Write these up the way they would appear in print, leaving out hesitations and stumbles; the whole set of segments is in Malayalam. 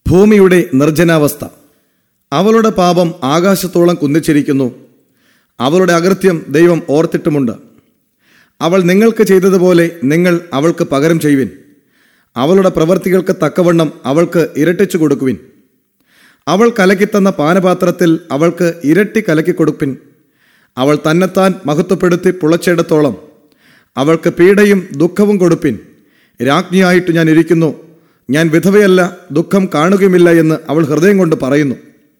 ഭൂമിയുടെ നിർജ്ജനാവസ്ഥ. അവളുടെ പാപം ആകാശത്തോളം കുന്നിച്ചിരിക്കുന്നു. അവളുടെ അകൃത്യം ദൈവം ഓർത്തിട്ടുമുണ്ട്. അവൾ നിങ്ങൾക്ക് ചെയ്തതുപോലെ നിങ്ങൾ അവൾക്ക് പകരം ചെയ്യുവിൻ. അവളുടെ പ്രവൃത്തികൾക്ക് തക്കവണ്ണം അവൾക്ക് ഇരട്ടിച്ചു കൊടുക്കുവിൻ. അവൾ കലക്കിത്തന്ന പാനപാത്രത്തിൽ അവൾക്ക് ഇരട്ടി കലക്കിക്കൊടുപ്പിൻ. അവൾ തന്നെത്താൻ മഹത്വപ്പെടുത്തി പുളച്ചെടുത്തോളം അവൾക്ക് പീഡയും ദുഃഖവും കൊടുപ്പിൻ. രാജ്ഞിയായിട്ട് ഞാൻ ഇരിക്കുന്നു, ഞാൻ വിധവയല്ല, ദുഃഖം കാണുകയുമില്ല എന്ന് അവൾ ഹൃദയം കൊണ്ട് പറയുന്നു.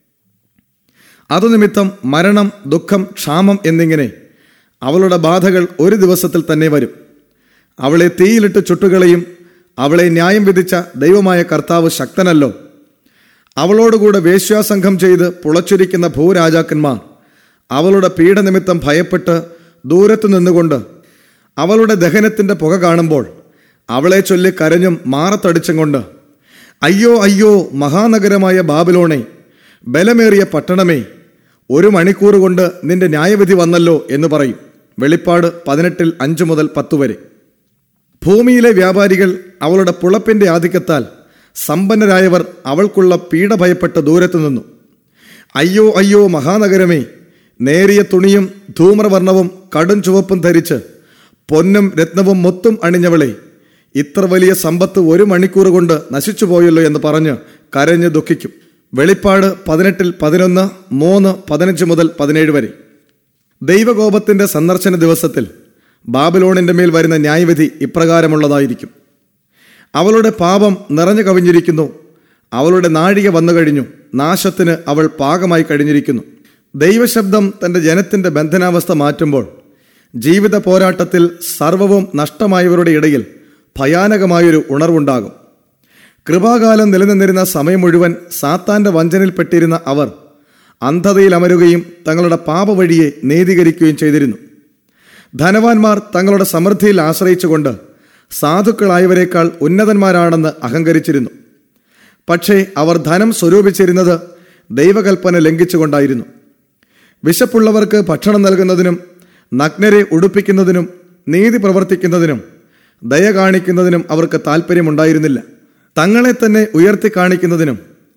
അതുനിമിത്തം മരണം, ദുഃഖം, ക്ഷാമം എന്നിങ്ങനെ അവളുടെ ബാധകൾ ഒരു ദിവസത്തിൽ തന്നെ വരും. അവളെ തീയിലിട്ട് ചുട്ടുകളയും. അവളെ ന്യായം വിധിച്ച ദൈവമായ കർത്താവ് ശക്തനല്ലോ. അവളോടുകൂടെ വേശ്യാസംഘം ചെയ്ത് പുളച്ചൊരിക്കുന്ന ഭൂരാജാക്കന്മാർ അവളുടെ പീഡനിമിത്തം ഭയപ്പെട്ട് ദൂരത്തു നിന്നുകൊണ്ട് അവളുടെ ദഹനത്തിൻ്റെ പുക കാണുമ്പോൾ അവളെ ചൊല്ലി കരഞ്ഞും മാറത്തടിച്ചും കൊണ്ട്, അയ്യോ അയ്യോ മഹാനഗരമായ ബാബിലോണേ, ബലമേറിയ പട്ടണമേ, 1 മണിക്കൂർ കൊണ്ട് നിന്റെ ന്യായവിധി വന്നല്ലോ എന്ന് പറയും. വെളിപ്പാട് 18:5-10 വരെ. ഭൂമിയിലെ വ്യാപാരികൾ അവളുടെ പുളപ്പിന്റെ ആധിക്യത്താൽ സമ്പന്നരായവർ അവൾക്കുള്ള പീഡ ഭയപ്പെട്ട് ദൂരത്തു നിന്നു. അയ്യോ അയ്യോ മഹാനഗരമേ, നേരിയ തുണിയും ധൂമ്രവർണ്ണവും കടും ചുവപ്പും ധരിച്ച് പൊന്നും രത്നവും മുത്തും അണിഞ്ഞവളെ, ഇത്ര വലിയ സമ്പത്ത് 1 മണിക്കൂർ കൊണ്ട് നശിച്ചു പോയല്ലോ എന്ന് പറഞ്ഞ് കരഞ്ഞ് ദുഃഖിക്കും. വെളിപ്പാട് 18:11, 3, 15-17 വരെ. ദൈവകോപത്തിന്റെ സന്ദർശന ദിവസത്തിൽ ബാബിലോണിന്റെ മേൽ വരുന്ന ന്യായവിധി ഇപ്രകാരമുള്ളതായിരിക്കും. അവളുടെ പാപം നിറഞ്ഞു കവിഞ്ഞിരിക്കുന്നു. അവളുടെ നാഴിക വന്നു കഴിഞ്ഞു. നാശത്തിന് അവൾ പാകമായി കഴിഞ്ഞിരിക്കുന്നു. ദൈവശബ്ദം തൻ്റെ ജനത്തിന്റെ ബന്ധനാവസ്ഥ മാറ്റുമ്പോൾ ജീവിത പോരാട്ടത്തിൽ സർവവും നഷ്ടമായവരുടെ ഇടയിൽ ഭയാനകമായൊരു ഉണർവുണ്ടാകും. കൃപാകാലം നിലനിന്നിരുന്ന സമയം മുഴുവൻ സാത്താന്റെ വഞ്ചനയിൽപ്പെട്ടിരുന്ന അവർ അന്ധതയിൽ അമരുകയും തങ്ങളുടെ പാപവഴിയെ നീതീകരിക്കുകയും ചെയ്തിരുന്നു. ധനവാന്മാർ തങ്ങളുടെ സമൃദ്ധിയിൽ ആശ്രയിച്ചുകൊണ്ട് സാധുക്കളായവരെക്കാൾ ഉന്നതന്മാരാണെന്ന് അഹങ്കരിച്ചിരുന്നു. പക്ഷേ അവർ ധനം സ്വരൂപിച്ചിരുന്നത് ദൈവകൽപ്പന ലംഘിച്ചുകൊണ്ടായിരുന്നു. വിശപ്പുള്ളവർക്ക് ഭക്ഷണം നൽകുന്നതിനും നഗ്നരെ ഉടുപ്പിക്കുന്നതിനും നീതി പ്രവർത്തിക്കുന്നതിനും ദയ കാണിക്കുന്നതിനും അവർക്ക് താല്പര്യമുണ്ടായിരുന്നില്ല. തങ്ങളെ തന്നെ ഉയർത്തി കാണിക്കുന്നതിനും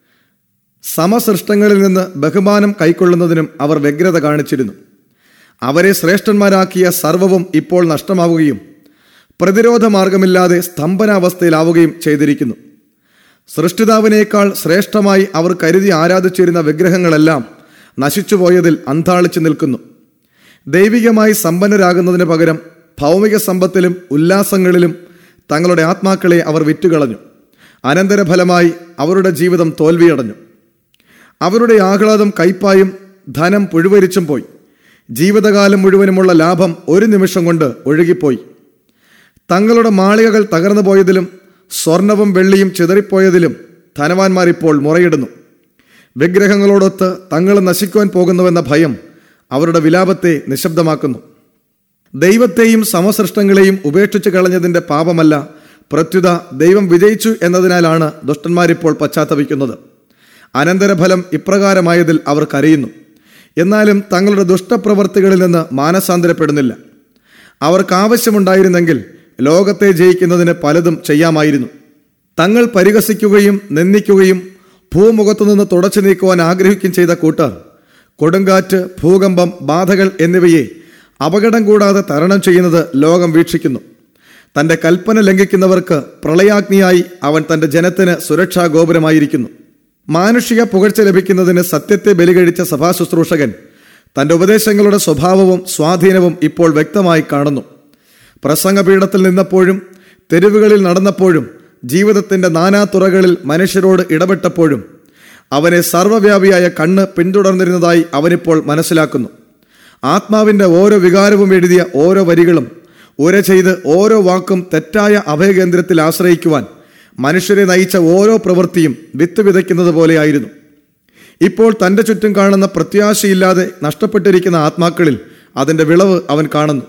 സമസൃഷ്ടങ്ങളിൽ നിന്ന് ബഹുമാനം കൈക്കൊള്ളുന്നതിനും അവർ വ്യഗ്രത കാണിച്ചിരുന്നു. അവരെ ശ്രേഷ്ഠന്മാരാക്കിയ സർവവും ഇപ്പോൾ നഷ്ടമാവുകയും പ്രതിരോധ മാർഗമില്ലാതെ സ്തംഭനാവസ്ഥയിലാവുകയും ചെയ്തിരിക്കുന്നു. സൃഷ്ടിതാവിനേക്കാൾ ശ്രേഷ്ഠമായി അവർ കരുതി ആരാധിച്ചിരുന്ന വിഗ്രഹങ്ങളെല്ലാം നശിച്ചുപോയതിൽ അന്താളിച്ചു നിൽക്കുന്നു. ദൈവികമായി സമ്പന്നരാകുന്നതിന് പകരം ഭൗമിക സമ്പത്തിലും ഉല്ലാസങ്ങളിലും തങ്ങളുടെ ആത്മാക്കളെ അവർ വിറ്റുകളഞ്ഞു. അനന്തരഫലമായി അവരുടെ ജീവിതം തോൽവിയടഞ്ഞു. അവരുടെ ആഹ്ലാദം കൈപ്പായും ധനം പുഴുവരിച്ചും പോയി. ജീവിതകാലം മുഴുവനുമുള്ള ലാഭം 1 നിമിഷം കൊണ്ട് ഒഴുകിപ്പോയി. തങ്ങളുടെ മാളികകൾ തകർന്നു പോയതിലും സ്വർണവും വെള്ളിയും ചിതറിപ്പോയതിലും ധനവാന്മാരിപ്പോൾ മുറയിടുന്നു. വിഗ്രഹങ്ങളോടൊത്ത് തങ്ങൾ നശിക്കുവാൻ പോകുന്നുവെന്ന ഭയം അവരുടെ വിലാപത്തെ നിശബ്ദമാക്കുന്നു. ദൈവത്തെയും സമസൃഷ്ടങ്ങളെയും ഉപേക്ഷിച്ചു കളഞ്ഞതിൻ്റെ പാപമല്ല, പ്രത്യുത ദൈവം വിജയിച്ചു എന്നതിനാലാണ് ദുഷ്ടന്മാരിപ്പോൾ പശ്ചാത്തപിക്കുന്നത്. അനന്തരഫലം ഇപ്രകാരമായതിൽ അവർ കരയുന്നു. എന്നാലും തങ്ങളുടെ ദുഷ്ടപ്രവർത്തികളിൽ നിന്ന് മാനസാന്തരപ്പെടുന്നില്ല. അവർക്ക് ആവശ്യമുണ്ടായിരുന്നെങ്കിൽ ലോകത്തെ ജയിക്കുന്നതിന് പലതും ചെയ്യാമായിരുന്നു. തങ്ങൾ പരിഹസിക്കുകയും നിന്ദിക്കുകയും ഭൂമുഖത്തുനിന്ന് തുടച്ചു നീക്കുവാൻ ആഗ്രഹിക്കുകയും ചെയ്ത കൂട്ടർ കൊടുങ്കാറ്റ്, ഭൂകമ്പം, ബാധകൾ എന്നിവയെ അപകടം കൂടാതെ തരണം ചെയ്യുന്നത് ലോകം വീക്ഷിക്കുന്നു. തൻ്റെ കൽപ്പന ലംഘിക്കുന്നവർക്ക് പ്രളയാഗ്നിയായി അവൻ തൻ്റെ ജനത്തിന് സുരക്ഷാ ഗോപുരമായിരിക്കുന്നു. മാനുഷിക പുകഴ്ച ലഭിക്കുന്നതിന് സത്യത്തെ ബലികഴിച്ച സഭാശുശ്രൂഷകൻ തൻ്റെ ഉപദേശങ്ങളുടെ സ്വഭാവവും സ്വാധീനവും ഇപ്പോൾ വ്യക്തമായി കാണുന്നു. പ്രസംഗപീഠത്തിൽ നിന്നപ്പോഴും തെരുവുകളിൽ നടന്നപ്പോഴും ജീവിതത്തിൻ്റെ നാനാതുറകളിൽ മനുഷ്യരോട് ഇടപെട്ടപ്പോഴും അവനെ സർവ്വവ്യാപിയായ കണ്ണ് പിന്തുടർന്നിരുന്നതായി അവനിപ്പോൾ മനസ്സിലാക്കുന്നു. ആത്മാവിൻ്റെ ഓരോ വികാരവും എഴുതിയ ഓരോ വരികളും ഉര ചെയ്ത് ഓരോ വാക്കും തെറ്റായ അഭയകേന്ദ്രത്തിൽ ആശ്രയിക്കുവാൻ മനുഷ്യരെ നയിച്ച ഓരോ പ്രവൃത്തിയും വിത്ത് വിതയ്ക്കുന്നത് പോലെയായിരുന്നു. ഇപ്പോൾ തൻ്റെ ചുറ്റും കാണുന്ന പ്രത്യാശയില്ലാതെ നഷ്ടപ്പെട്ടിരിക്കുന്ന ആത്മാക്കളിൽ അതിൻ്റെ വിളവ് അവൻ കാണുന്നു.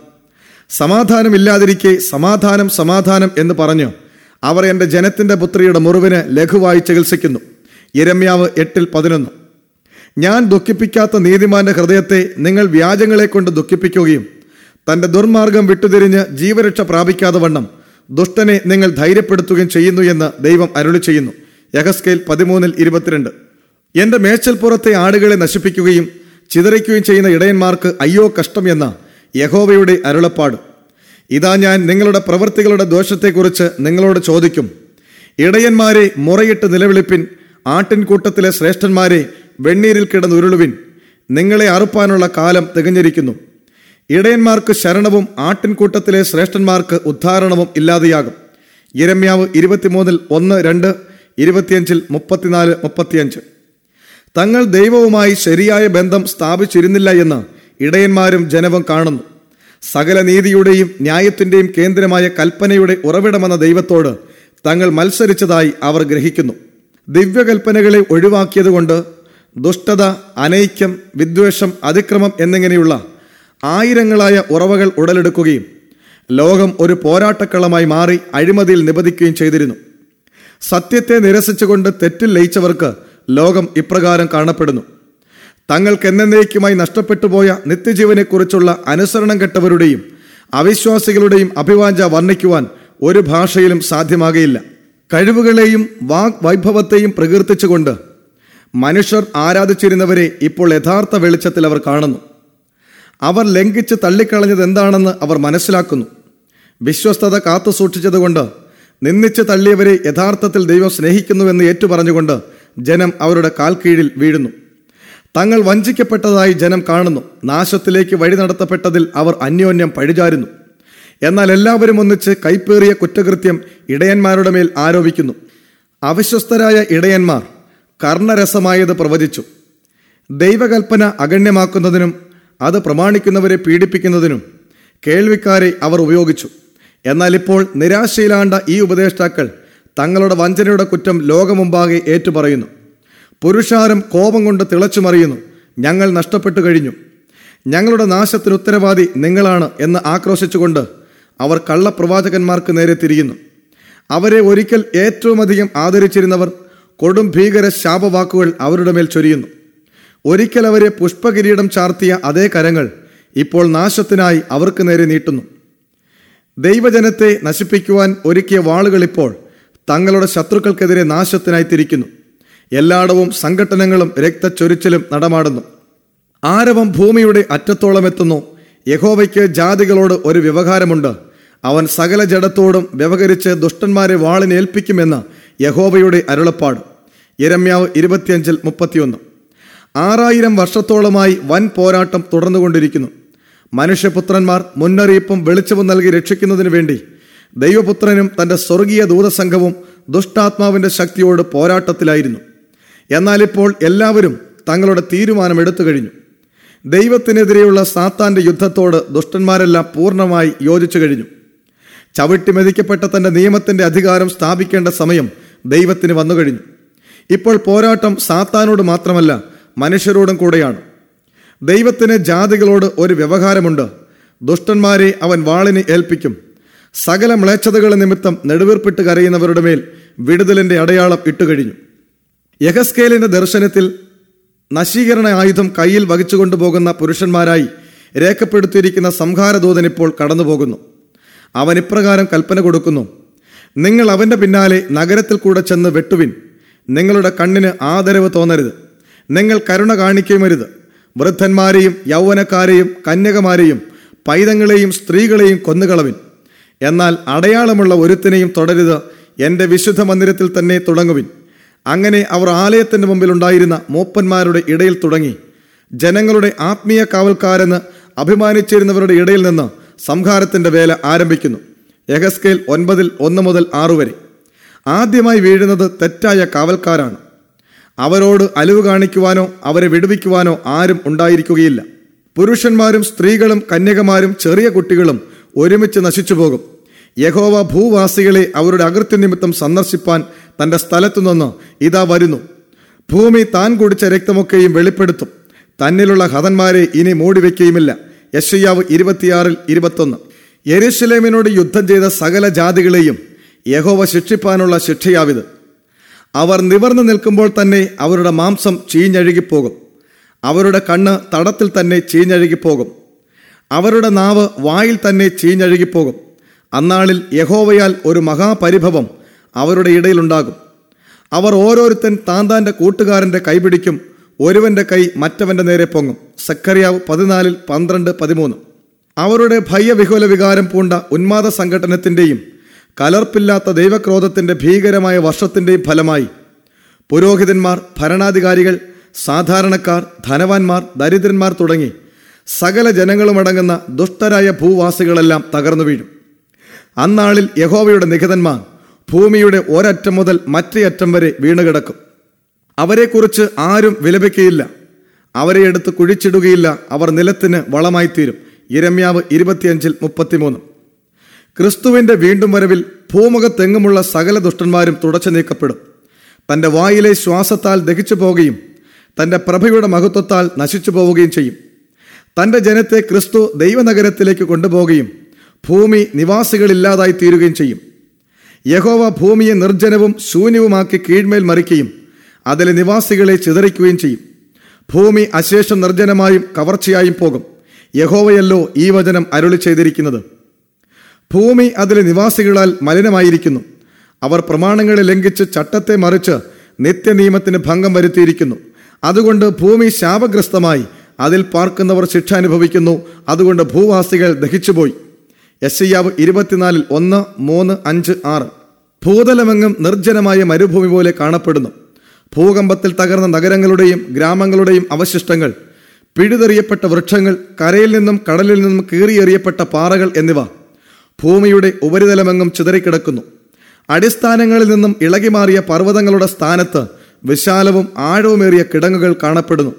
സമാധാനമില്ലാതിരിക്കെ സമാധാനം സമാധാനം എന്ന് പറഞ്ഞു അവർ എൻ്റെ ജനത്തിൻ്റെ പുത്രിയുടെ മുറിവിന് ലഘുവായി ചികിത്സിക്കുന്നു. യിരെമ്യാവ് 8:11. ഞാൻ ദുഃഖിപ്പിക്കാത്ത നീതിമാന്റെ ഹൃദയത്തെ നിങ്ങൾ വ്യാജങ്ങളെ കൊണ്ട് ദുഃഖിപ്പിക്കുകയും തൻ്റെ ദുർമാർഗം വിട്ടുതിരിഞ്ഞ് ജീവരക്ഷ പ്രാപിക്കാതെ വണ്ണം ദുഷ്ടനെ നിങ്ങൾ ധൈര്യപ്പെടുത്തുകയും ചെയ്യുന്നു എന്ന് ദൈവം അരുളി ചെയ്യുന്നു. യഹസ്കേൽ 13:22. എന്റെ മേച്ചൽപ്പുറത്തെ ആടുകളെ നശിപ്പിക്കുകയും ചിതറിക്കുകയും ചെയ്യുന്ന ഇടയന്മാർക്ക് അയ്യോ കഷ്ടം എന്ന യഹോവയുടെ അരുളപ്പാട്. ഇതാ, ഞാൻ നിങ്ങളുടെ പ്രവൃത്തികളുടെ ദോഷത്തെക്കുറിച്ച് നിങ്ങളോട് ചോദിക്കും. ഇടയന്മാരെ മുറയിട്ട് നിലവിളിപ്പിൻ, ആട്ടിൻകൂട്ടത്തിലെ ശ്രേഷ്ഠന്മാരെ വെണ്ണീരിൽ കിടന്നുരുളുവിൻ. നിങ്ങളെ അറുപ്പാനുള്ള കാലം തികഞ്ഞിരിക്കുന്നു. ഇടയന്മാർക്ക് ശരണവും ആട്ടിൻകൂട്ടത്തിലെ ശ്രേഷ്ഠന്മാർക്ക് ഉദ്ധാരണവും ഇല്ലാതെയാകും. യിരെമ്യാവ് 23:1-2, 25-34-35. തങ്ങൾ ദൈവവുമായി ശരിയായ ബന്ധം സ്ഥാപിച്ചിരുന്നില്ല എന്ന് ഇടയന്മാരും ജനവും കാണുന്നു. സകല നീതിയുടെയും ന്യായത്തിന്റെയും കേന്ദ്രമായ കൽപ്പനയുടെ ഉറവിടമെന്ന ദൈവത്തോട് തങ്ങൾ മത്സരിച്ചതായി അവർ ഗ്രഹിക്കുന്നു. ദിവ്യകൽപ്പനകളെ ഒഴിവാക്കിയതുകൊണ്ട് ദുഷ്ടത, അനൈക്യം, വിദ്വേഷം, അതിക്രമം എന്നിങ്ങനെയുള്ള ആയിരങ്ങളായ ഉറവകൾ ഉടലെടുക്കുകയും ലോകം ഒരു പോരാട്ടക്കളമായി മാറി അഴിമതിയിൽ നിബദിക്കുകയും ചെയ്തിരുന്നു. സത്യത്തെ നിരസിച്ചുകൊണ്ട് തെറ്റിൽ ലയിച്ചവർക്ക് ലോകം ഇപ്രകാരം കാണപ്പെടുന്നു. തങ്ങൾക്ക് എന്നേക്കുമായി നഷ്ടപ്പെട്ടുപോയ നിത്യജീവനെക്കുറിച്ചുള്ള അനുസരണം കെട്ടവരുടെയും അവിശ്വാസികളുടെയും അഭിവാഞ്ച വർണ്ണിക്കുവാൻ ഒരു ഭാഷയിലും സാധ്യമാകയില്ല. കഴിവുകളെയും വൈഭവത്തെയും പ്രകീർത്തിച്ചുകൊണ്ട് മനുഷ്യർ ആരാധിച്ചിരുന്നവരെ ഇപ്പോൾ യഥാർത്ഥ വെളിച്ചത്തിൽ അവർ കാണുന്നു. അവർ ലംഘിച്ച് തള്ളിക്കളഞ്ഞത് എന്താണെന്ന് അവർ മനസ്സിലാക്കുന്നു. വിശ്വസ്തത കാത്തു സൂക്ഷിച്ചതുകൊണ്ട് നിന്ദിച്ച് തള്ളിയവരെ യഥാർത്ഥത്തിൽ ദൈവം സ്നേഹിക്കുന്നുവെന്ന് ഏറ്റുപറഞ്ഞുകൊണ്ട് ജനം അവരുടെ കാൽ കീഴിൽ വീഴുന്നു. തങ്ങൾ വഞ്ചിക്കപ്പെട്ടതായി ജനം കാണുന്നു. നാശത്തിലേക്ക് വഴി നടത്തപ്പെട്ടതിൽ അവർ അന്യോന്യം പഴിചാരുന്നു. എന്നാൽ എല്ലാവരും ഒന്നിച്ച് കൈപ്പേറിയ കുറ്റകൃത്യം ഇടയന്മാരുടെ മേൽ ആരോപിക്കുന്നു. അവിശ്വസ്തരായ ഇടയന്മാർ കർണരസമായത് പ്രവചിച്ചു. ദൈവകൽപ്പന അഗണ്യമാക്കുന്നതിനും അത് പ്രമാണിക്കുന്നവരെ പീഡിപ്പിക്കുന്നതിനും കേൾവിക്കാരെ അവർ ഉപയോഗിച്ചു. എന്നാൽ ഇപ്പോൾ നിരാശയിലാണ്ട ഈ ഉപദേഷ്ടാക്കൾ തങ്ങളുടെ വഞ്ചനയുടെ കുറ്റം ലോകമുമ്പാകെ ഏറ്റുപറയുന്നു. പുരുഷാരം കോപം കൊണ്ട് തിളച്ചുമറിയുന്നു. ഞങ്ങൾ നഷ്ടപ്പെട്ടു കഴിഞ്ഞു, ഞങ്ങളുടെ നാശത്തിന് ഉത്തരവാദി നിങ്ങളാണ് എന്ന് ആക്രോശിച്ചുകൊണ്ട് അവർ കള്ളപ്രവാചകന്മാർക്ക് നേരെ തിരിയുന്നു. അവരെ ഒരിക്കൽ ഏറ്റവും അധികം ആദരിച്ചിരുന്നവർ കൊടും ഭീകര ശാപവാക്കുകൾ അവരുടെ മേൽ ചൊരിയുന്നു. ഒരിക്കൽ അവരെ പുഷ്പകിരീടം ചാർത്തിയ അതേ കരങ്ങൾ ഇപ്പോൾ നാശത്തിനായി അവർക്ക് നേരെ നീട്ടുന്നു. ദൈവജനത്തെ നശിപ്പിക്കുവാൻ ഒരുക്കിയ വാളുകൾ ഇപ്പോൾ തങ്ങളുടെ ശത്രുക്കൾക്കെതിരെ നാശത്തിനായി തിരിക്കുന്നു. എല്ലായിടവും സംഘട്ടനങ്ങളും രക്തച്ചൊരിച്ചിലും നടമാടുന്നു. ആരവം ഭൂമിയുടെ അറ്റത്തോളം എത്തുന്നു. യഹോവയ്ക്ക് ജാതികളോട് ഒരു വ്യവഹാരമുണ്ട്. അവൻ സകല ജഡത്തോടും വ്യവഹരിച്ച് ദുഷ്ടന്മാരെ വാളിനേൽപ്പിക്കുമെന്ന് യഹോവയുടെ അരുളപ്പാട്. യിരെമ്യാവ് 25:31. 6000 വർഷത്തോളമായി വൻ പോരാട്ടം തുടർന്നുകൊണ്ടിരിക്കുന്നു. മനുഷ്യപുത്രന്മാർ മുന്നറിയിപ്പും വെളിച്ചവും നൽകി രക്ഷിക്കുന്നതിനു വേണ്ടി ദൈവപുത്രനും തന്റെ സ്വർഗീയ ദൂതസംഘവും ദുഷ്ടാത്മാവിന്റെ ശക്തിയോട് പോരാട്ടത്തിലായിരുന്നു. എന്നാൽ ഇപ്പോൾ എല്ലാവരും തങ്ങളുടെ തീരുമാനം എടുത്തു കഴിഞ്ഞു. ദൈവത്തിനെതിരെയുള്ള സാത്താന്റെ യുദ്ധത്തോട് ദുഷ്ടന്മാരെല്ലാം പൂർണ്ണമായി യോജിച്ചു കഴിഞ്ഞു. ചവിട്ടി മെതിക്കപ്പെട്ട തന്റെ നിയമത്തിന്റെ അധികാരം സ്ഥാപിക്കേണ്ട സമയം ദൈവത്തിന് വന്നു കഴിഞ്ഞു. ഇപ്പോൾ പോരാട്ടം സാത്താനോട് മാത്രമല്ല, മനുഷ്യരോടും കൂടെയാണ്. ദൈവത്തിന് ജാതികളോട് ഒരു വ്യവഹാരമുണ്ട്. ദുഷ്ടന്മാരെ അവൻ വാളിന് ഏൽപ്പിക്കും. സകല മ്ലേച്ഛതകൾ നിമിത്തം നെടുവീർപ്പിട്ട് കരയുന്നവരുടെ മേൽ വിടുതലിന്റെ അടയാളം ഇട്ടുകഴിഞ്ഞു. യഹസ്കേലിന്റെ ദർശനത്തിൽ നശീകരണ ആയുധം കയ്യിൽ വഹിച്ചുകൊണ്ടുപോകുന്ന പുരുഷന്മാരായി രേഖപ്പെടുത്തിയിരിക്കുന്ന സംഹാരദൂതൻ ഇപ്പോൾ കടന്നുപോകുന്നു. അവൻ ഇപ്രകാരം കൽപ്പന കൊടുക്കുന്നു: നിങ്ങൾ അവന്റെ പിന്നാലെ നഗരത്തിൽ കൂടെ ചെന്ന് വെട്ടുവിൻ. നിങ്ങളുടെ കണ്ണിന് ആദരവ് തോന്നരുത്. നിങ്ങൾ കരുണ കാണിക്കുമരുത്. വൃദ്ധന്മാരെയും യൗവനക്കാരെയും കന്യകമാരെയും പൈതങ്ങളെയും സ്ത്രീകളെയും കൊന്നുകളവിൻ. എന്നാൽ അടയാളമുള്ള ഒരുത്തിനെയും തുടരുത്. എൻ്റെ വിശുദ്ധ മന്ദിരത്തിൽ തന്നെ തുടങ്ങുവിൻ. അങ്ങനെ അവർ ആലയത്തിന് മുമ്പിൽ ഉണ്ടായിരുന്ന മൂപ്പന്മാരുടെ ഇടയിൽ തുടങ്ങി. ജനങ്ങളുടെ ആത്മീയ കാവൽക്കാരെന്ന് അഭിമാനിച്ചിരുന്നവരുടെ ഇടയിൽ നിന്ന് സംഹാരത്തിന്റെ വേല ആരംഭിക്കുന്നു. യഹസ്കേൽ 9:1-6 വരെ. ആദ്യമായി വീഴുന്നത് തെറ്റായ കാവൽക്കാരാണ്. അവരോട് അലിവ് കാണിക്കുവാനോ അവരെ വിടുവിക്കുവാനോ ആരും ഉണ്ടായിരിക്കുകയില്ല. പുരുഷന്മാരും സ്ത്രീകളും കന്യകമാരും ചെറിയ കുട്ടികളും ഒരുമിച്ച് നശിച്ചുപോകും. യഹോവ ഭൂവാസികളെ അവരുടെ അകൃത്യനിമിത്തം സന്ദർശിപ്പാൻ തന്റെ സ്ഥലത്തുനിന്ന് ഇതാ വരുന്നു. ഭൂമി താൻ കുടിച്ച രക്തമൊക്കെയും വെളിപ്പെടുത്തും. തന്നിലുള്ള ഹതന്മാരെ ഇനി മൂടിവെക്കുകയുമില്ല. യെശയ്യാവ് 26:21. യെരൂശലേമിനോട് യുദ്ധം ചെയ്ത സകല ജാതികളെയും യഹോവ ശിക്ഷിപ്പാനുള്ള ശിക്ഷയാവിത്. അവർ നിവർന്നു നിൽക്കുമ്പോൾ തന്നെ അവരുടെ മാംസം ചീഞ്ഞഴുകിപ്പോകും. അവരുടെ കണ്ണ് തടത്തിൽ തന്നെ ചീഞ്ഞഴുകിപ്പോകും. അവരുടെ നാവ് വായിൽ തന്നെ ചീഞ്ഞഴുകിപ്പോകും. അന്നാളിൽ യഹോവയാൽ ഒരു മഹാപരിഭവം അവരുടെ ഇടയിലുണ്ടാകും. അവർ ഓരോരുത്തൻ താന്താന്റെ കൂട്ടുകാരന്റെ കൈപിടിക്കും, ഒരുവന്റെ കൈ മറ്റവന്റെ നേരെ പൊങ്ങും. സക്കറിയാവ് 14:12-13. അവരുടെ ഭയവിഹുല വികാരം പൂണ്ട ഉന്മാദ സംഘടനത്തിന്റെയും കലർപ്പില്ലാത്ത ദൈവക്രോധത്തിന്റെ ഭീകരമായ വർഷത്തിന്റെയും ഫലമായി പുരോഹിതന്മാർ, ഭരണാധികാരികൾ, സാധാരണക്കാർ, ധനവാന്മാർ, ദരിദ്രന്മാർ തുടങ്ങി സകല ജനങ്ങളുമടങ്ങുന്ന ദുഷ്ടരായ ഭൂവാസികളെല്ലാം തകർന്നു വീഴും. അന്നാളിൽ യഹോവയുടെ നിഖിതന്മാർ ഭൂമിയുടെ ഒരറ്റം മുതൽ മറ്റേ അറ്റം വരെ വീണുകിടക്കും. അവരെക്കുറിച്ച് ആരും വിലപിക്കുകയില്ല, അവരെ എടുത്ത് കുഴിച്ചിടുകയില്ല, അവർ നിലത്തിന് വളമായിത്തീരും. യിരെമ്യാവ് 25:33. ക്രിസ്തുവിന്റെ വീണ്ടും വരവിൽ ഭൂമുഖത്തെങ്ങുമുള്ള സകല ദുഷ്ടന്മാരും തുടച്ചു നീക്കപ്പെടും. തന്റെ വായിലെ ശ്വാസത്താൽ ദഹിച്ചു പോവുകയും തന്റെ പ്രഭയുടെ മഹത്വത്താൽ നശിച്ചു പോവുകയും ചെയ്യും. തന്റെ ജനത്തെ ക്രിസ്തു ദൈവനഗരത്തിലേക്ക് കൊണ്ടുപോവുകയും ഭൂമി നിവാസികളില്ലാതായി തീരുകയും ചെയ്യും. യഹോവ ഭൂമിയെ നിർജ്ജനവും ശൂന്യവുമാക്കി കീഴ്മേൽ മറിക്കുകയും അതിലെ നിവാസികളെ ചിതറിക്കുകയും ചെയ്യും. ഭൂമി അശേഷം നിർജ്ജനമായും കവർച്ചയായും പോകും. യഹോവയല്ലോ ഈ വചനം അരുളി ചെയ്തിരിക്കുന്നത്. ഭൂമി അതിലെ നിവാസികളാൽ മലിനമായിരിക്കുന്നു. അവർ പ്രമാണങ്ങളെ ലംഘിച്ച് ചട്ടത്തെ മറിച്ച് നിത്യനിയമത്തിന് ഭംഗം വരുത്തിയിരിക്കുന്നു. അതുകൊണ്ട് ഭൂമി ശാപഗ്രസ്തമായി അതിൽ പാർക്കുന്നവർ ശിക്ഷ അനുഭവിക്കുന്നു. അതുകൊണ്ട് ഭൂവാസികൾ ദഹിച്ചുപോയി. യെശയ്യാവ് 24:1, 3, 5, 6. ഭൂതലമെങ്ങും നിർജ്ജനമായ മരുഭൂമി പോലെ കാണപ്പെടുന്നു. ഭൂകമ്പത്തിൽ തകർന്ന നഗരങ്ങളുടെയും ഗ്രാമങ്ങളുടെയും അവശിഷ്ടങ്ങൾ, പിഴുതെറിയപ്പെട്ട വൃക്ഷങ്ങൾ, കരയിൽ നിന്നും കടലിൽ നിന്നും കീറിയെറിയപ്പെട്ട പാറകൾ എന്നിവ ഭൂമിയുടെ ഉപരിതലമെങ്ങും ചിതറിക്കിടക്കുന്നു. അടിസ്ഥാനങ്ങളിൽ നിന്നും ഇളകിമാറിയ പർവ്വതങ്ങളുടെ സ്ഥാനത്ത് വിശാലവും ആഴവുമേറിയ കിടങ്ങുകൾ കാണപ്പെടുന്നു.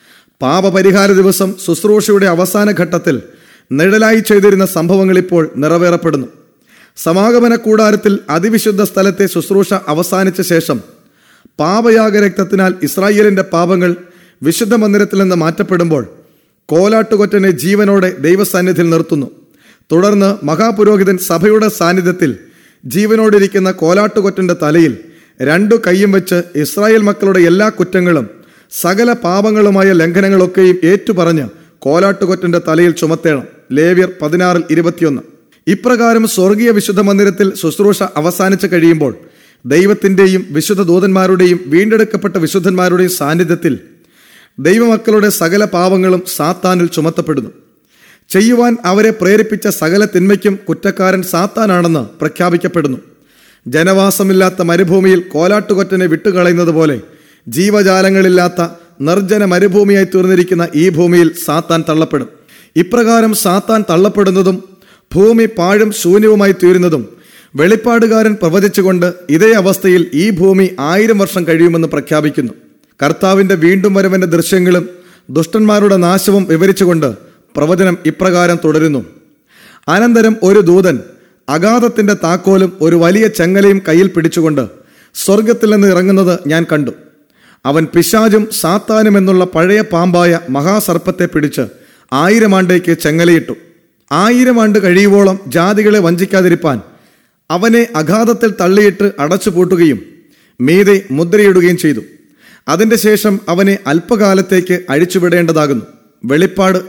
പാപപരിഹാര ദിവസം ശുശ്രൂഷയുടെ അവസാന ഘട്ടത്തിൽ നിഴലായി ചെയ്തിരുന്ന സംഭവങ്ങൾ ഇപ്പോൾ നിറവേറപ്പെടുന്നു. സമാഗമന കൂടാരത്തിൽ അതിവിശുദ്ധ സ്ഥലത്തെ ശുശ്രൂഷ അവസാനിച്ച ശേഷം പാപയാഗരക്തത്തിനാൽ ഇസ്രായേലിന്റെ പാപങ്ങൾ വിശുദ്ധ മന്ദിരത്തിൽ നിന്ന് മാറ്റപ്പെടുമ്പോൾ കോലാട്ടുകൊറ്റനെ ജീവനോടെ ദൈവസാന്നിധ്യത്തിൽ നിർത്തുന്നു. തുടർന്ന് മഹാപുരോഹിതൻ സഭയുടെ സാന്നിധ്യത്തിൽ ജീവനോടിരിക്കുന്ന കോലാട്ടുകൊറ്റന്റെ തലയിൽ 2 കൈയും വെച്ച് ഇസ്രായേൽ മക്കളുടെ എല്ലാ കുറ്റങ്ങളും സകല പാപങ്ങളുമായ ലംഘനങ്ങളൊക്കെയും ഏറ്റുപറഞ്ഞ് കോലാട്ടുകൊറ്റന്റെ തലയിൽ ചുമത്തേണം. ലേവ്യർ 16:21. ഇപ്രകാരം സ്വർഗീയ വിശുദ്ധ മന്ദിരത്തിൽ ശുശ്രൂഷ അവസാനിച്ചു കഴിയുമ്പോൾ ദൈവത്തിന്റെയും വിശുദ്ധ ദൂതന്മാരുടെയും വീണ്ടെടുക്കപ്പെട്ട വിശുദ്ധന്മാരുടെയും സാന്നിധ്യത്തിൽ ദൈവമക്കളുടെ സകല പാപങ്ങളും സാത്താനിൽ ചുമത്തപ്പെടുന്നു. ചെയ്യുവാൻ അവരെ പ്രേരിപ്പിച്ച സകല തിന്മയ്ക്കും കുറ്റക്കാരൻ സാത്താനാണെന്ന് പ്രഖ്യാപിക്കപ്പെടുന്നു. ജനവാസമില്ലാത്ത മരുഭൂമിയിൽ കോലാട്ടുകൊറ്റനെ വിട്ടുകളയുന്നത് പോലെ ജീവജാലങ്ങളില്ലാത്ത നിർജ്ജന മരുഭൂമിയായി തീർന്നിരിക്കുന്ന ഈ ഭൂമിയിൽ സാത്താൻ തള്ളപ്പെടും. ഇപ്രകാരം സാത്താൻ തള്ളപ്പെടുന്നതും ഭൂമി പാഴും ശൂന്യവുമായി തീരുന്നതും വെളിപ്പാടുകാരൻ പ്രവചിച്ചുകൊണ്ട് ഇതേ അവസ്ഥയിൽ ഈ ഭൂമി 1000 വർഷം കഴിയുമെന്ന് പ്രഖ്യാപിക്കുന്നു. കർത്താവിന്റെ വീണ്ടും വരവിന്റെ ദൃശ്യങ്ങളും ദുഷ്ടന്മാരുടെ നാശവും വിവരിച്ചുകൊണ്ട് പ്രവചനം ഇപ്രകാരം തുടരുന്നു. അനന്തരം ഒരു ദൂതൻ അഗാധത്തിന്റെ താക്കോലും ഒരു വലിയ ചെങ്ങലയും കയ്യിൽ പിടിച്ചുകൊണ്ട് സ്വർഗത്തിൽ നിന്ന് ഇറങ്ങുന്നത് ഞാൻ കണ്ടു. അവൻ പിശാചും സാത്താനും എന്നുള്ള പഴയ പാമ്പായ മഹാസർപ്പത്തെ പിടിച്ച് 1000 ആണ്ടേക്ക് ചെങ്ങലയിട്ടു. 1000 ആണ്ട് കഴിയുവോളം ജാതികളെ വഞ്ചിക്കാതിരിപ്പാൻ അവനെ അഗാധത്തിൽ തള്ളിയിട്ട് അടച്ചുപൂട്ടുകയും മീതെ മുദ്രയിടുകയും ചെയ്തു. അതിന്റെ ശേഷം അവനെ അല്പകാലത്തേക്ക് അഴിച്ചുവിടേണ്ടതാകുന്നു. വെളിപ്പാട്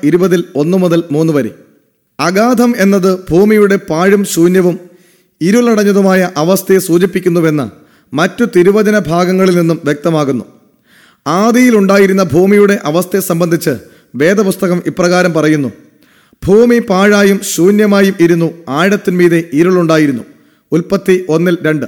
20:1-3 വരെ. അഗാധം എന്നത് ഭൂമിയുടെ പാഴും ശൂന്യവും ഇരുളടഞ്ഞതുമായ അവസ്ഥയെ സൂചിപ്പിക്കുന്നുവെന്ന് മറ്റു തിരുവചന ഭാഗങ്ങളിൽ നിന്നും വ്യക്തമാകുന്നു. ആദിയിലുണ്ടായിരുന്ന ഭൂമിയുടെ അവസ്ഥയെ സംബന്ധിച്ച് വേദപുസ്തകം ഇപ്രകാരം പറയുന്നു: ഭൂമി പാഴായും ശൂന്യമായും ഇരുന്നു, ആഴത്തിന്മീതെ ഇരുളുണ്ടായിരുന്നു. ഉൽപ്പത്തി 1:2.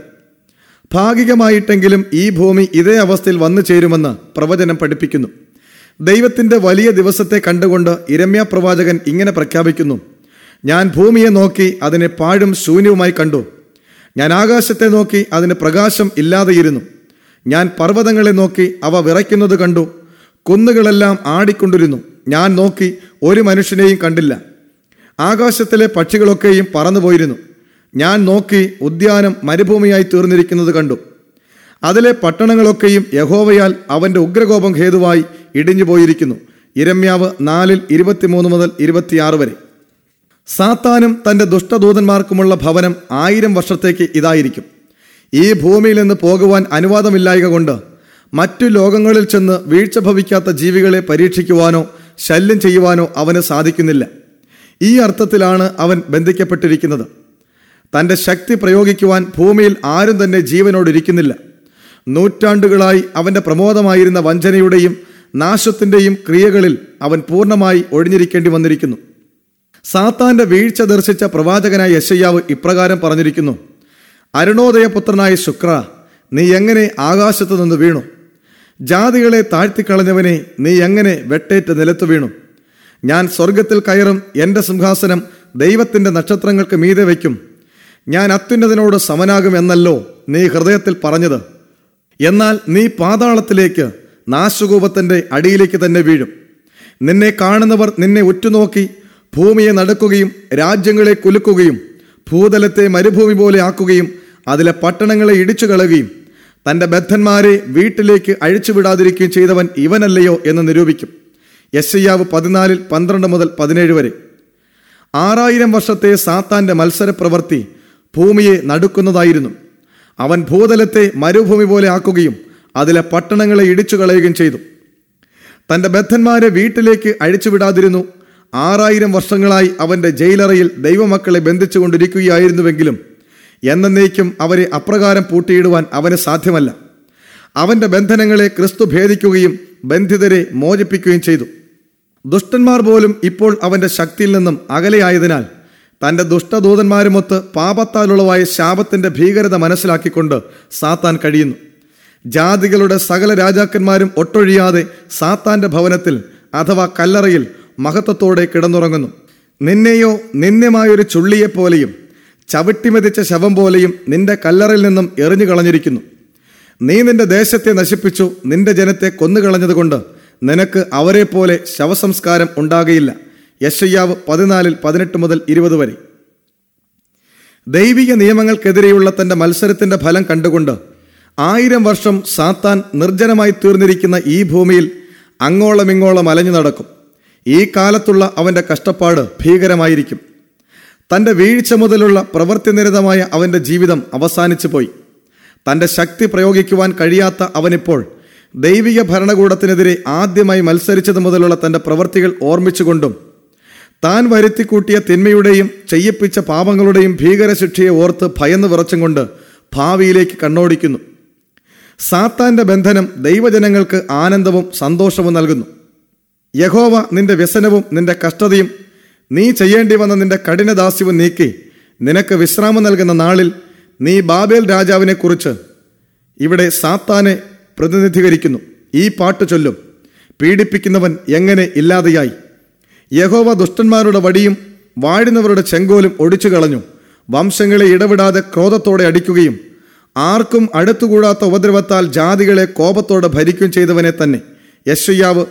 ഭാഗികമായിട്ടെങ്കിലും ഈ ഭൂമി ഇതേ അവസ്ഥയിൽ വന്നു ചേരുമെന്ന് പ്രവചനം പഠിപ്പിക്കുന്നു. ദൈവത്തിന്റെ വലിയ ദിവസത്തെ കണ്ടുകൊണ്ട് യിരെമ്യാ പ്രവാചകൻ ഇങ്ങനെ പ്രഖ്യാപിക്കുന്നു: ഞാൻ ഭൂമിയെ നോക്കി അതിനെ പാഴും ശൂന്യവുമായി കണ്ടു. ഞാൻ ആകാശത്തെ നോക്കി അതിന് പ്രകാശം ഇല്ലാതെയിരുന്നു. ഞാൻ പർവ്വതങ്ങളെ നോക്കി അവ വിറയ്ക്കുന്നത് കണ്ടു. കുന്നുകളെല്ലാം ആടിക്കൊണ്ടിരുന്നു. ഞാൻ നോക്കി ഒരു മനുഷ്യനെയും കണ്ടില്ല. ആകാശത്തിലെ പക്ഷികളൊക്കെയും പറന്നുപോയിരുന്നു. ഞാൻ നോക്കി ഉദ്യാനം മരുഭൂമിയായി തീർന്നിരിക്കുന്നത് കണ്ടു. അതിലെ പട്ടണങ്ങളൊക്കെയും യഹോവയാൽ അവന്റെ ഉഗ്രകോപം ഹേതുവായി ഇടിഞ്ഞു പോയിരിക്കുന്നു. യിരെമ്യാവ് 4:23-26 വരെ. സാത്താനും തന്റെ ദുഷ്ടദൂതന്മാർക്കുമുള്ള ഭവനം 1000 വർഷത്തേക്ക് ഇതായിരിക്കും. ഈ ഭൂമിയിൽ നിന്ന് പോകുവാൻ അനുവാദമില്ലായക കൊണ്ട് മറ്റു ലോകങ്ങളിൽ ചെന്ന് വീഴ്ച ഭവിക്കാത്ത ജീവികളെ പരീക്ഷിക്കുവാനോ ശല്യം ചെയ്യുവാനോ അവന് സാധിക്കുന്നില്ല. ഈ അർത്ഥത്തിലാണ് അവൻ ബന്ധിക്കപ്പെട്ടിരിക്കുന്നത്. തന്റെ ശക്തി പ്രയോഗിക്കുവാൻ ഭൂമിയിൽ ആരും തന്നെ ജീവനോടിരിക്കുന്നില്ല. നൂറ്റാണ്ടുകളായി അവന്റെ പ്രമോദമായിരുന്ന വഞ്ചനയുടെയും നാശത്തിന്റെയും ക്രിയകളിൽ അവൻ പൂർണ്ണമായി ഒഴിഞ്ഞിരിക്കേണ്ടി വന്നിരിക്കുന്നു. സാത്താന്റെ വീഴ്ച ദർശിച്ച പ്രവാചകനായ യെശയ്യാവ് ഇപ്രകാരം പറഞ്ഞിരിക്കുന്നു: അരുണോദയപുത്രനായ ശുക്ര, നീ എങ്ങനെ ആകാശത്തു നിന്ന് വീണു? ജാതികളെ താഴ്ത്തിക്കളഞ്ഞവനെ, നീ എങ്ങനെ വെട്ടേറ്റ് നിലത്തു വീണു? ഞാൻ സ്വർഗത്തിൽ കയറും, എന്റെ സിംഹാസനം ദൈവത്തിന്റെ നക്ഷത്രങ്ങൾക്ക് മീതെ വയ്ക്കും. ഞാൻ അത്യുന്നതനോട് സമനാകും എന്നല്ലോ നീ ഹൃദയത്തിൽ പറഞ്ഞത്. എന്നാൽ നീ പാതാളത്തിലേക്ക്, നാശകൂപത്തിന്റെ അടിയിലേക്ക് തന്നെ വീഴും. നിന്നെ കാണുന്നവർ നിന്നെ ഉറ്റുനോക്കി ഭൂമിയെ നടുക്കുകയും രാജ്യങ്ങളെ കുലുക്കുകയും ഭൂതലത്തെ മരുഭൂമി പോലെ ആക്കുകയും അതിലെ പട്ടണങ്ങളെ ഇടിച്ചു കളയുകയും തന്റെ ബദ്ധന്മാരെ വീട്ടിലേക്ക് അഴിച്ചുവിടാതിരിക്കുകയും ചെയ്തവൻ ഇവനല്ലയോ എന്ന് നിരൂപിക്കും. യെശയ്യാവ് 14:12-17 വരെ. 6000 വർഷത്തെ സാത്താന്റെ മത്സരപ്രവൃത്തി ഭൂമിയെ നടുക്കുന്നതായിരുന്നു. അവൻ ഭൂതലത്തെ മരുഭൂമി പോലെ ആക്കുകയും അതിലെ പട്ടണങ്ങളെ ഇടിച്ചു കളയുകയും ചെയ്തു. തന്റെ ബദ്ധന്മാരെ വീട്ടിലേക്ക് അഴിച്ചുവിടാതിരുന്നു. 6000 വർഷങ്ങളായി അവന്റെ ജയിലറയിൽ ദൈവമക്കളെ ബന്ധിച്ചുകൊണ്ടിരിക്കുകയായിരുന്നുവെങ്കിലും എന്നേക്കും അവരെ അപ്രകാരം പൂട്ടിയിടുവാൻ അവന് സാധ്യമല്ല. അവന്റെ ബന്ധനങ്ങളെ ക്രിസ്തു ഭേദിക്കുകയും ബന്ധിതരെ മോചിപ്പിക്കുകയും ചെയ്തു. ദുഷ്ടന്മാർ പോലും ഇപ്പോൾ അവന്റെ ശക്തിയിൽ നിന്നും അകലെയായതിനാൽ തന്റെ ദുഷ്ടദൂതന്മാരുമൊത്ത് പാപത്താലുളവായ ശാപത്തിന്റെ ഭീകരത മനസ്സിലാക്കിക്കൊണ്ട് സാത്താൻ കഴിയുന്നു. ജാതികളുടെ സകല രാജാക്കന്മാരും ഒട്ടൊഴിയാതെ സാത്താന്റെ ഭവനത്തിൽ അഥവാ കല്ലറയിൽ മഹത്വത്തോടെ കിടന്നുറങ്ങുന്നു. നിന്നെയോ നിന്യമായൊരു ചുള്ളിയെപ്പോലെയും ചവിട്ടിമെതിച്ച ശവം പോലെയും നിന്റെ കല്ലറയിൽ നിന്നും എറിഞ്ഞു കളഞ്ഞിരിക്കുന്നു. നീ നിന്റെ ദേശത്തെ നശിപ്പിച്ചു, നിന്റെ ജനത്തെ കൊന്നുകളഞ്ഞതുകൊണ്ട് നിനക്ക് അവരെ പോലെ ശവസംസ്കാരം ഉണ്ടാകയില്ല. യെശയ്യാവ് 14:18-20 വരെ. ദൈവിക നിയമങ്ങൾക്കെതിരെയുള്ള തന്റെ മത്സരത്തിന്റെ ഫലം കണ്ടുകൊണ്ട് 1000 വർഷം സാത്താൻ നിർജ്ജനമായി തീർന്നിരിക്കുന്ന ഈ ഭൂമിയിൽ അങ്ങോളം ഇങ്ങോളം അലഞ്ഞു നടക്കും. ഈ കാലത്തുള്ള അവന്റെ കഷ്ടപ്പാട് ഭീകരമായിരിക്കും. തന്റെ വീഴ്ച മുതലുള്ള പ്രവൃത്തിനിരതമായ അവന്റെ ജീവിതം അവസാനിച്ചു പോയി. തന്റെ ശക്തി പ്രയോഗിക്കുവാൻ കഴിയാത്ത അവനിപ്പോൾ ദൈവിക ഭരണകൂടത്തിനെതിരെ ആദ്യമായി മത്സരിച്ചത് മുതലുള്ള തന്റെ പ്രവൃത്തികൾ ഓർമ്മിച്ചുകൊണ്ടും താൻ വരുത്തിക്കൂട്ടിയ തിന്മയുടെയും ചെയ്യിപ്പിച്ച പാപങ്ങളുടെയും ഭീകരശിക്ഷയെ ഓർത്ത് ഭയന്ന് വിറച്ചും കൊണ്ട് ഭാവിയിലേക്ക് കണ്ണോടിക്കുന്നു. സാത്താന്റെ ബന്ധനം ദൈവജനങ്ങൾക്ക് ആനന്ദവും സന്തോഷവും നൽകുന്നു. യഹോവ നിന്റെ വ്യസനവും നിന്റെ കഷ്ടതയും നീ ചെയ്യേണ്ടി വന്ന നിന്റെ കഠിനദാസ്യവും നീക്കി നിനക്ക് വിശ്രാമം നൽകുന്ന നാളിൽ നീ ബാബേൽ രാജാവിനെ കുറിച്ച് ഇവിടെ സാത്താനെ പ്രതിനിധീകരിക്കുന്നു. ഈ പാട്ട് ചൊല്ലും: പീഡിപ്പിക്കുന്നവൻ എങ്ങനെ ഇല്ലാതെയായി. യഹോവ ദുഷ്ടന്മാരുടെ വടിയും വാഴുന്നവരുടെ ചെങ്കോലും ഒടിച്ചു കളഞ്ഞു. വംശങ്ങളെ ഇടവിടാതെ ക്രോധത്തോടെ അടിക്കുകയും ആർക്കും അടുത്തുകൂടാത്ത ഉപദ്രവത്താൽ ജാതികളെ കോപത്തോടെ ഭരിക്കുകയും ചെയ്തവനെ തന്നെ. യെശയ്യാവ്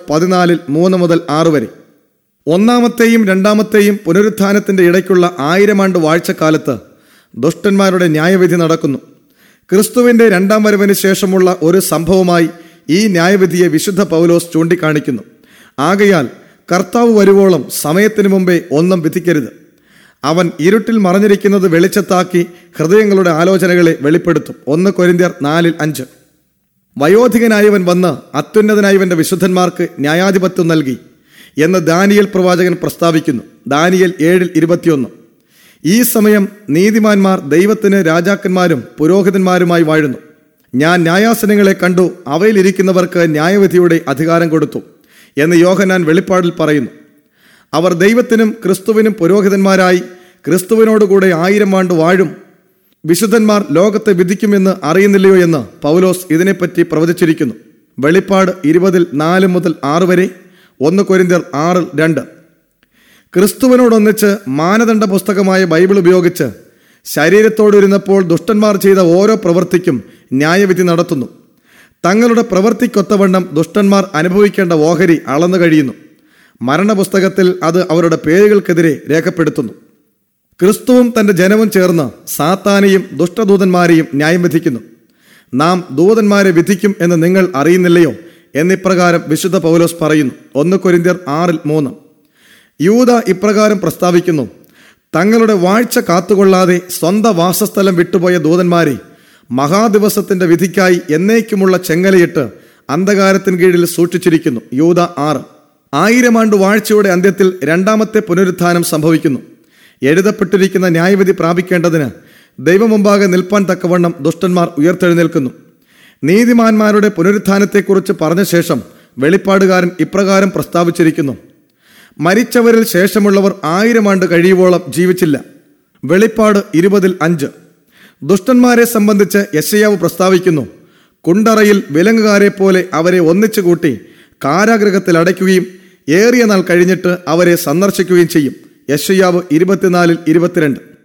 14:3-6 വരെ. ഒന്നാമത്തെയും രണ്ടാമത്തെയും പുനരുത്ഥാനത്തിന്റെ ഇടയ്ക്കുള്ള 1000 ആണ്ട് വാഴ്ചക്കാലത്ത് ദുഷ്ടന്മാരുടെ ന്യായവിധി നടക്കുന്നു. ക്രിസ്തുവിന്റെ രണ്ടാം വരവിന് ശേഷമുള്ള ഒരു സംഭവമായി ഈ ന്യായവിധിയെ വിശുദ്ധ പൗലോസ് ചൂണ്ടിക്കാണിക്കുന്നു. ആകയാൽ കർത്താവ് വരുവോളം സമയത്തിനു മുമ്പേ ഒന്നും വിധിക്കരുത്. അവൻ ഇരുട്ടിൽ മറഞ്ഞിരിക്കുന്നത് വെളിച്ചത്താക്കി ഹൃദയങ്ങളുടെ ആലോചനകളെ വെളിപ്പെടുത്തും. 1 കൊരിന്ത്യർ 4:5. വയോധികനായവൻ വന്ന് അത്യുന്നതനായവന്റെ വിശുദ്ധന്മാർക്ക് ന്യായാധിപത്യം നൽകി എന്ന് ദാനിയേൽ പ്രവാചകൻ പ്രസ്താവിക്കുന്നു. ദാനിയേൽ 7:21. ഈ സമയം നീതിമാന്മാർ ദൈവത്തിന് രാജാക്കന്മാരും പുരോഹിതന്മാരുമായി വാഴുന്നു. ഞാൻ ന്യായാസനങ്ങളെ കണ്ടു, അവയിലിരിക്കുന്നവർക്ക് ന്യായവിധിയുടെ അധികാരം കൊടുത്തു എന്ന് യോഹന്നാൻ വെളിപ്പാടിൽ പറയുന്നു. അവർ ദൈവത്തിനും ക്രിസ്തുവിനും പുരോഹിതന്മാരായി ക്രിസ്തുവിനോടുകൂടെ 1000 ആണ്ട് വാഴും. വിശുദ്ധന്മാർ ലോകത്തെ വിധിക്കുമെന്ന് അറിയുന്നില്ലയോ എന്ന് പൗലോസ് ഇതിനെപ്പറ്റി പ്രവചിച്ചിരിക്കുന്നു. വെളിപ്പാട് 20:4-6 വരെ. 1 കൊരിന്ത്യർ 6:2. ക്രിസ്തുവിനോടൊന്നിച്ച് മാനദണ്ഡ പുസ്തകമായ ബൈബിൾ ഉപയോഗിച്ച് ശരീരത്തോടിരുന്നപ്പോൾ ദുഷ്ടന്മാർ ചെയ്ത ഓരോ പ്രവൃത്തിക്കും ന്യായവിധി നടത്തുന്നു. തങ്ങളുടെ പ്രവൃത്തിക്കൊത്തവണ്ണം ദുഷ്ടന്മാർ അനുഭവിക്കേണ്ട ഓഹരി അളന്നു കഴിയുന്നു. മരണപുസ്തകത്തിൽ അത് അവരുടെ പേരുകൾക്കെതിരെ രേഖപ്പെടുത്തുന്നു. ക്രിസ്തുവും തന്റെ ജനവും ചേർന്ന് സാത്താനെയും ദുഷ്ടദൂതന്മാരെയും ന്യായം വിധിക്കുന്നു. നാം ദൂതന്മാരെ വിധിക്കും എന്ന് നിങ്ങൾ അറിയുന്നില്ലയോ എന്നിപ്രകാരം വിശുദ്ധ പൗലോസ് പറയുന്നു. 1 കൊരിന്ത്യർ 6:3. യൂദ ഇപ്രകാരം പ്രസ്താവിക്കുന്നു: തങ്ങളുടെ വാഴ്ച കാത്തുകൊള്ളാതെ സ്വന്തം വാസസ്ഥലം വിട്ടുപോയ ദൂതന്മാരെ മഹാദിവസത്തിന്റെ വിധിക്കായി എന്നേക്കുമുള്ള ചെങ്ങലയിട്ട് അന്ധകാരത്തിന് കീഴിൽ സൂക്ഷിച്ചിരിക്കുന്നു. യൂദ 6. 1000 ആണ്ട് വാഴ്ചയുടെ അന്ത്യത്തിൽ രണ്ടാമത്തെ പുനരുത്ഥാനം സംഭവിക്കുന്നു. എഴുതപ്പെട്ടിരിക്കുന്ന ന്യായവിധി പ്രാപിക്കേണ്ടതിന് ദൈവമുമ്പാകെ നിൽപ്പാൻ തക്കവണ്ണം ദുഷ്ടന്മാർ ഉയർത്തെഴുന്നേൽക്കുന്നു. നീതിമാന്മാരുടെ പുനരുത്ഥാനത്തെക്കുറിച്ച് പറഞ്ഞ ശേഷം വെളിപ്പാടുകാരൻ ഇപ്രകാരം പ്രസ്താവിച്ചിരിക്കുന്നു: മരിച്ചവരിൽ ശേഷമുള്ളവർ 1000 ആണ്ട് കഴിയുവോളം ജീവിച്ചില്ല. വെളിപ്പാട് 20:5. ദുഷ്ടന്മാരെ സംബന്ധിച്ച് യെശയ്യാവ് പ്രസ്താവിക്കുന്നു: കുണ്ടറയിൽ വിലങ്ങുകാരെ പോലെ അവരെ ഒന്നിച്ചു കൂട്ടി കാരാഗൃഹത്തിൽ അടയ്ക്കുകയും ഏറിയ നാൾ കഴിഞ്ഞിട്ട് അവരെ സന്ദർശിക്കുകയും ചെയ്യും. യെശയ്യാവ് 24:22.